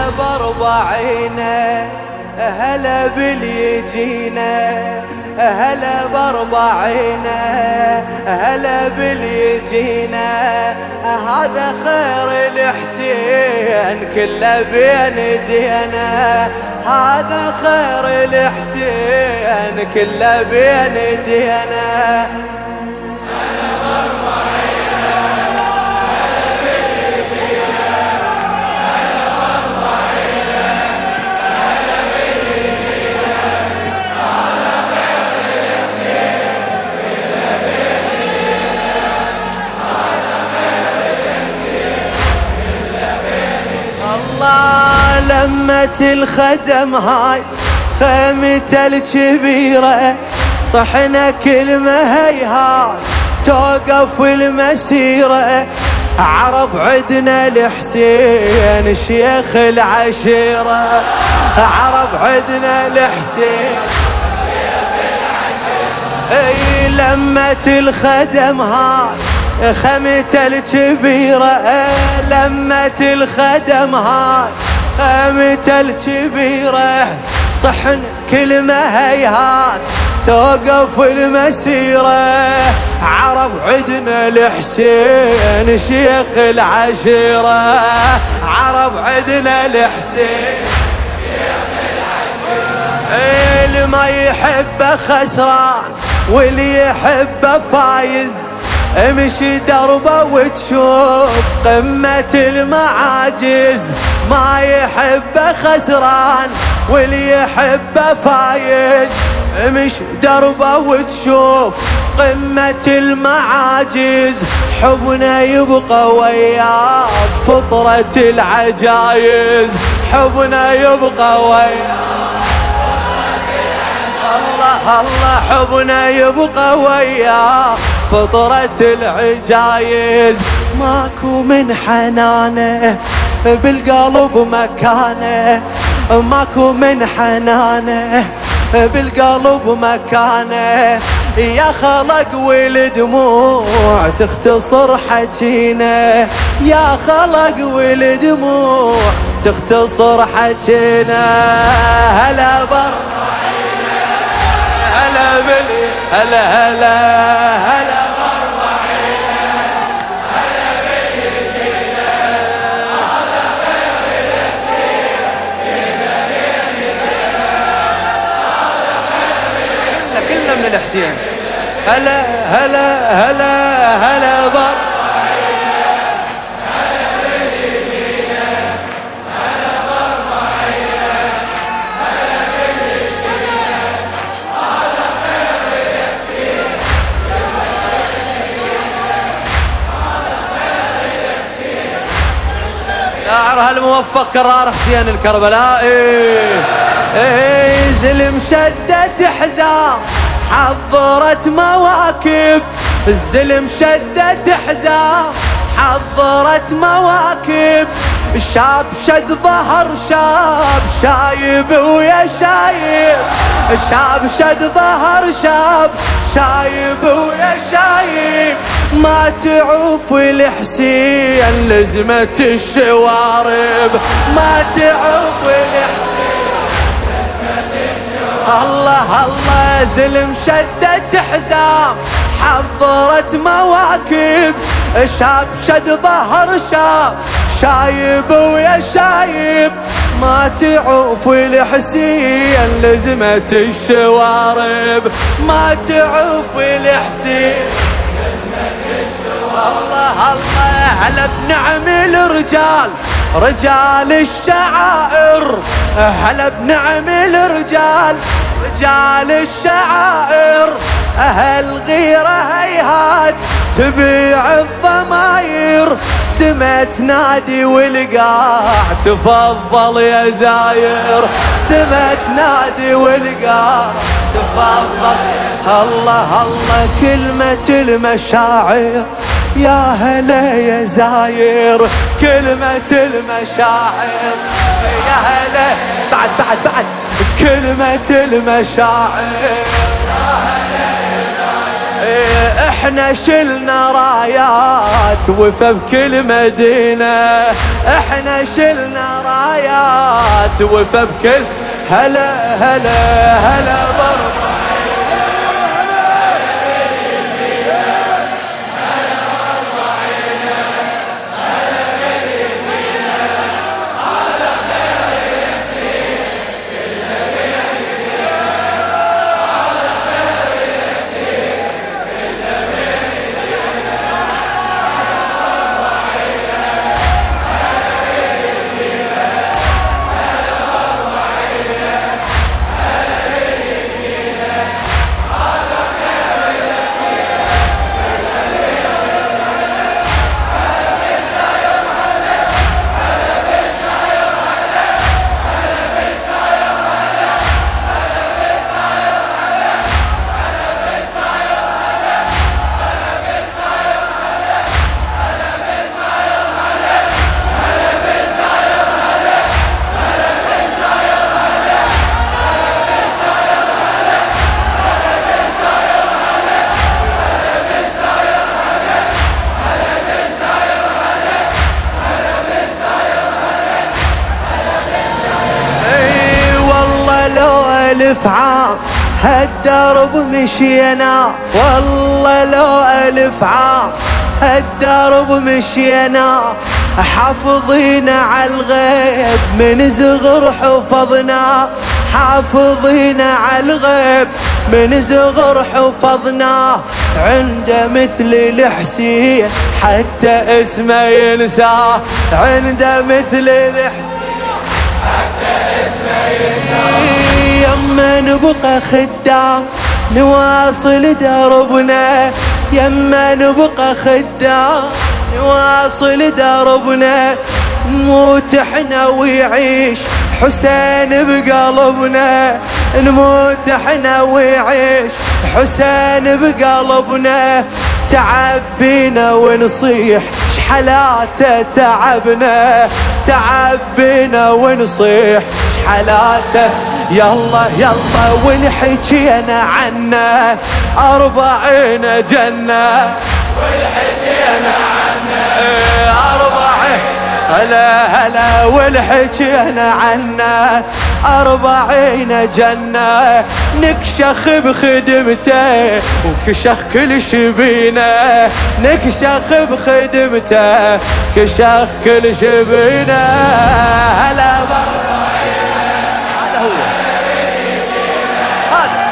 باربعينه هلا باليجينا، هلا باربعينه هلا باليجينا. هذا خير الحسين كله بين ايدينا، هذا خير الحسين كله بين ايدينا. لمة الخدم هاي خيمته الكبيرة، صحنا كلمة هيهات توقف المسيرة. عرب عدنا الحسين شيخ العشيرة، عرب عدنا الحسين شيخ العشيرة. اي لمة الخدم هاي خيمته الكبيرة، لمة الخدم هاي خيمته الكبيرة. صحن كلمة هيهات توقف المسيرة. عرب عدنا الحسين شيخ العشيرة، عرب عدنا الحسين شيخ العشيرة. اللي ما يحبه خسران واللي يحبه فايز، امشي دربه وتشوف قمة المعاجز. ما يحبه خسران واللي يحبه فايز، امشي دربه وتشوف قمة المعاجز. حبنا يبقى وياك فطرة العجايز، حبنا يبقى وياك الله الله، حبنا يبقى وياك فطرة العجايز. ماكو من حنانه بالقلب مكانه، ماكو من حنانه بالقلب مكانه. يا خلق والدموع تختصر حجينا، يا خلق والدموع تختصر حجينا. هلا باربعينه هلا بلي هلا هلا هلا باربعينه هلا باليجينا. هذا خير الحسين كله بين ايدينا، هذا خير الحسين كله من الحسين. هلا هلا هلا هلا باربعينه هلا باليجينا، هلا باربعينه هلا باليجينا. هذا خير الحسين هذا خير الحسين. شاعر هالموفق كرار حسين الكربلائي. زلم شدت حزام حضرت مواكب، الزلم شدت حزام حضرت مواكب. الشاب شد ظهر شاب شايب ويا شايب، الشاب شد ظهر شاب شايب ويا شايب. ما تعوف الحسين لزمة الشوارب، ما تعوف الحسين الله الله. زلم شدت حزام حضرت مواكب، شاب شد ظهر شاب شايب ويا شايب. ما تعوف الحسين لزمة الشوارب، ما تعوف الحسين لزمة الشوارب. الله الله. هلا بنعم الرجال رجال الشعائر، هلا بنعم الرجال رجال الشعائر. أهل غيره هيهات تبيع الضماير، سما تنادي والقاع تفضل يا زاير، سما تنادي والقاع تفضل. الله الله. كلمة المشاعر يا هلا يا زاير، كلمة المشاعر يا هلا. بعد بعد بعد كلمة المشاعر يا هلا يا زاير. احنا شلنا رايات وفا بكل مدينة، احنا شلنا رايات وفا بكل هلا هلا هلا برا. ألف عام هالدرب مشينا، والله لو ألف عام هالدرب مشينا، حافظين على الغيب من زغر حفظنا، حافظين على الغيب من زغر حفظنا، عنده مثل الحسين حتى اسمه ينساه، عنده مثل الحسين حتى اسمه ينساه. يما نبقى خدام نواصل دربنا، يما نبقى خدام نواصل دربنا، نموت احنا ويعيش حسين بقلبنا، نموت احنا ويعيش حسين بقلبنا، تعبينا ونصيح شحلاته تعبنا، تعبينا ونصيح شحلاته، يلا يلا ونحكينا عنه 40 جنة، ونحكينا عنه 40 هلا هلا، ونحكينا عنه 40 جنة، نكشخ بخدمته وكشخ كل شبينه، نكشخ بخدمته كشخ كل شبينه، هلا هذا هو هذا.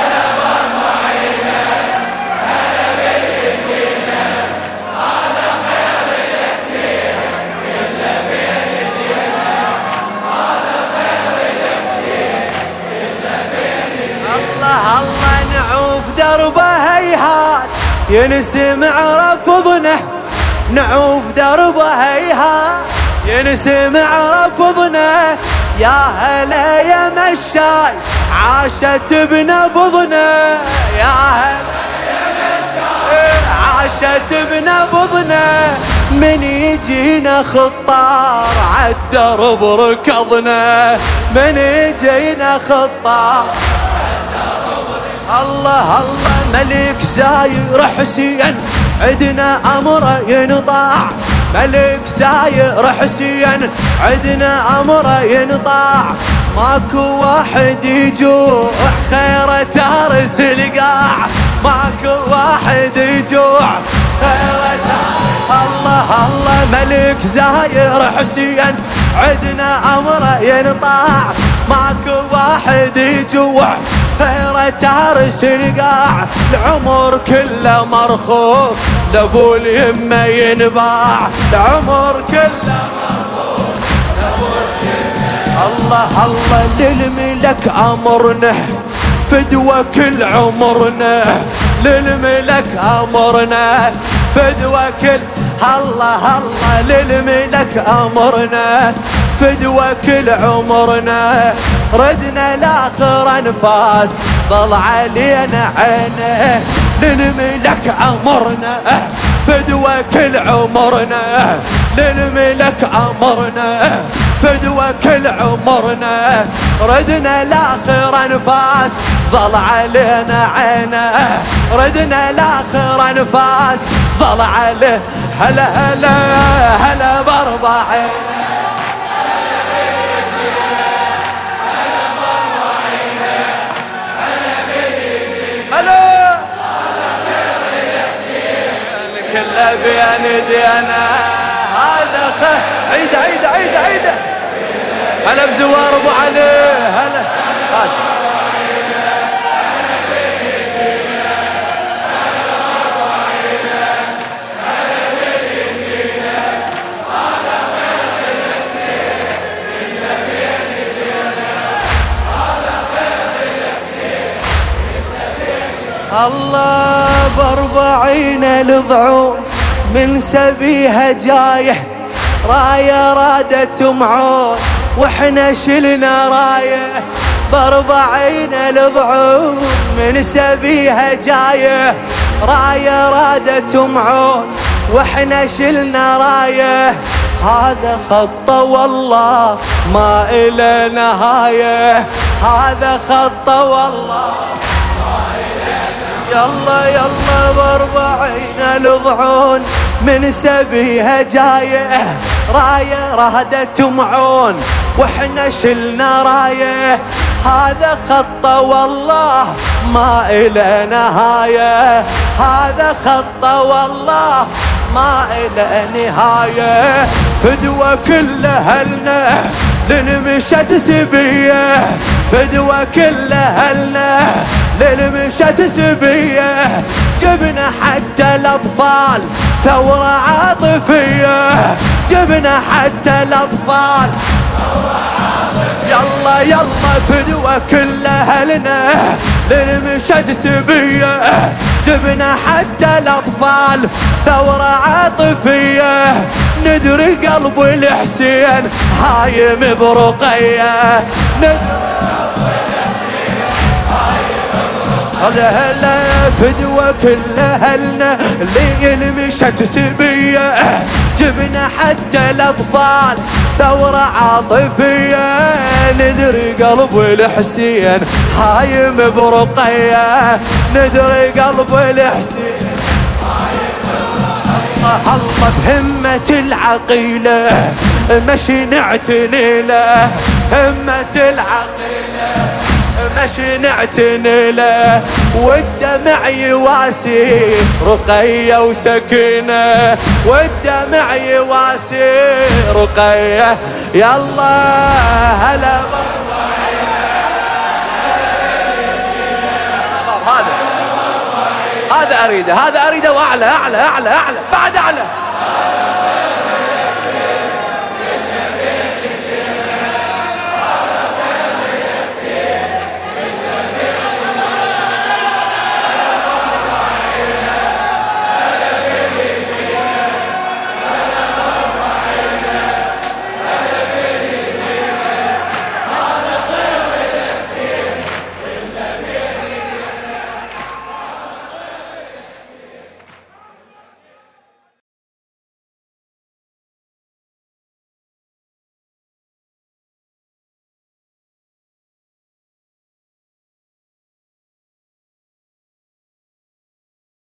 الله الله نعوف دربه هيهات ينسمع رفضنا، نعوف دربه هيهات ينسمع رفضنا، يا هلا يا مشاي عاشت بنبضنا، يا هلا يا مشاي عاشت بنبضنا، من يجينا خطار عالدرب ركضنا، من يجينا خطار الله الله. ملك زاير حسين عدنا أمره ينطاع، ملك زاير حسين عدنا أمره ينطاع، ماكو واحد يجوع خير تارس القاع، ماكو واحد يجوع خير تارس الله الله. ملك زاير حسين عدنا أمره ينطاع، ماكو واحد يجوع خير تارس القاع، العمر كله مرخوص لابو اليمه ينباع، العمر كله مرخوص لابو اليمه. الله الله للملك امرنا فدوى كل عمرنا، للملك امرنا فدوى كل الله الله، للملك امرنا فدوى كل عمرنا، ردنا لاخر انفاس ضل علينا عينه، للملك امرنا فدوى كل عمرنا، للملك امرنا فدوى فدوى كل عمرنا، ردنا لاخر انفاس ظل علينا عينه، ردنا لاخر انفاس ظل عليه. هلا هلا هلا باربعين، هلا كله بين دينا هذا عيده عيده عيده عيده. هلا بزوار ابو علي، هلا هذا الله باربعين الضعون من سبيها جايه، رايه رادت معون واحنا شلنا رايه. باربعين الضعون من سبيها جايه، رايه رادت معون واحنا شلنا رايه. هذا خطه والله ما إله نهايه، هذا خطه والله. يلا يلا باربعين الضعون من سبيها جايه، رايه رادت معون واحنا شلنا رايه. هذا خطه والله ما إله نهايه، هذا خطه والله ما إله نهايه. فدوى كل اهلنا للمشت سبيه، فدوى كل اهلنا للمشت سبيه. جبنا حتى الاطفال ثورة عاطفية، جبنا حتى الاطفال ثورة عاطفية. يلا يلا فدوى كل اهلنا للمشت سبيه، جبنا حتى الاطفال ثورة عاطفية. ندري قلب الحسين هايم برقية، هلا هلا فدوى كل اهلنا اللي مشت سبيه، جبنا حتى الاطفال ثورة عاطفية. ندري قلب الحسين هايم برقية، ندري قلب الحسين هايم برقية. الله بهمة العقيلة مشي نعتني له، همة العقيلة مشي نعتني له. والدمع يواسي رقية وسكينة، والدمع يواسي رقية. يلا هلا هذا اريده، هذا اريده واعلى اعلى اعلى اعلى بعد اعلى.